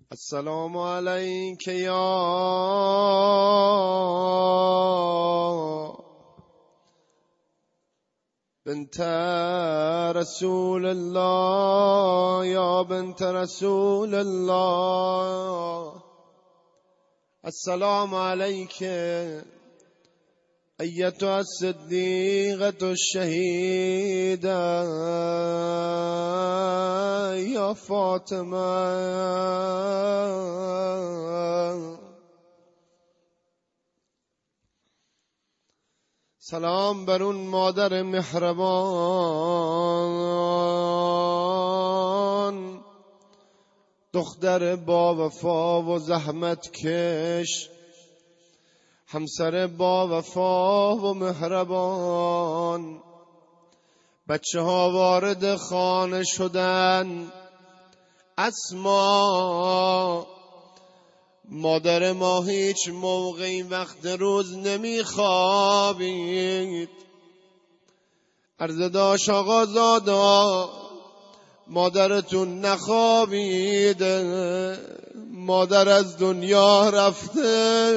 السلام علیک یا بنت رسول الله یا بنت رسول الله. السلام علیک ایتها الصدیقة الشهیدة یا فاطمه. سلام بر اون مادر مهربان، دختر با وفا و زحمت کش، همسر با وفا و مهربان. بچه ها وارد خانه شدن. اسما مادر ما هیچ موقعی وقت روز نمیخوابید. عرض داشت آقا زادا مادرتون نخوابید، مادر از دنیا رفته.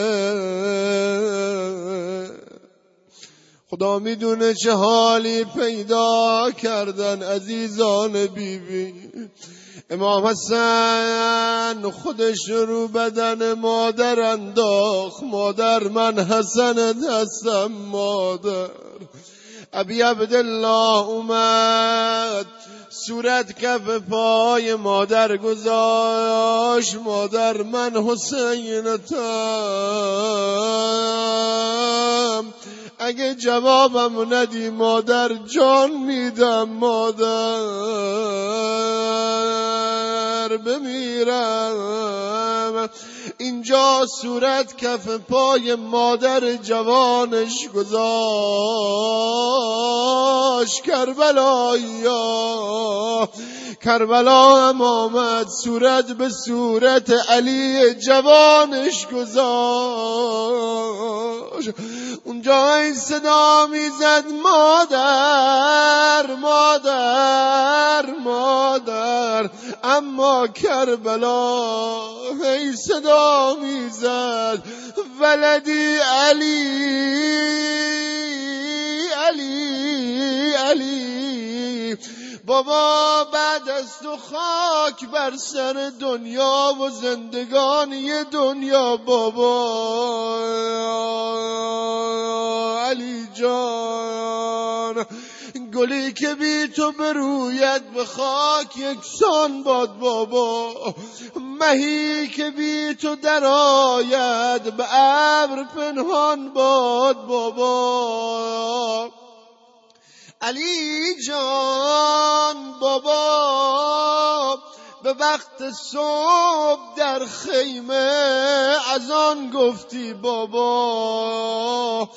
خدا میدونه چه حالی پیدا کردن عزیزان بیبی. امام حسن خودش رو بدن مادر انداخت. مادر من حسنت هستم مادر. ابی عبدالله اومد صورت کف پای مادر گذاشت. مادر من حسینتم، اگه جوابم ندی مادر جان میدم، مادر بمیرم. اینجا صورت کف پای مادر جوانش گذاشت. کربلا هم آمد صورت به صورت علی جوانش گذاشت. اونجا این صدا میزد مادر مادر مادر، اما کربلا هی صدا میزد ولدی علی علی علی. بابا بعد از تو خاک بر سر دنیا و زندگانی دنیا بابا. علی جان گلی که بی تو بروید به خاک یکسان باد بابا. مهی که بی تو در آید به ابر پنهان باد بابا. علی جان بابا به وقت صبح در خیمه از آن گفتی بابا،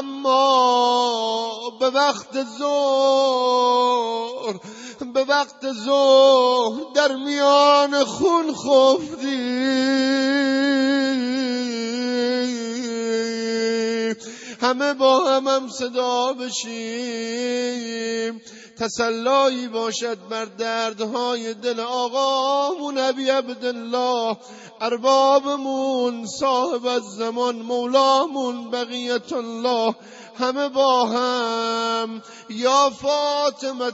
اما به وقت ظهر در میان خون خفتی. همه با هم صدا بشیم، تسلایی باشد بر دردهای دل آقامون ابی عبدالله، اربابمون، صاحب الزمان، مولامون بقیت الله. همه با هم یا فاطمه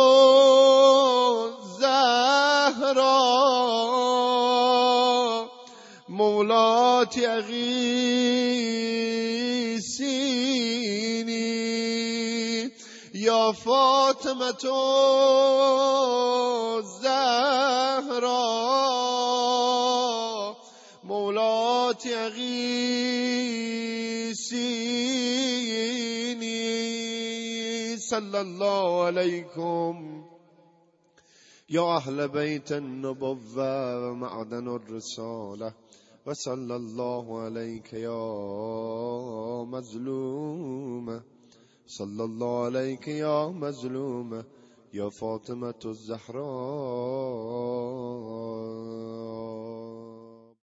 زهرا مولات اغیثینی، یا فاطمه زهرا مولات اغیثینی. صلی الله علیکم یا اهل بیت النبوة و معدن الرساله، و صلی الله علیک یا مظلومه، صلی الله علیک یا مظلومه یا فاطمه الزهراء.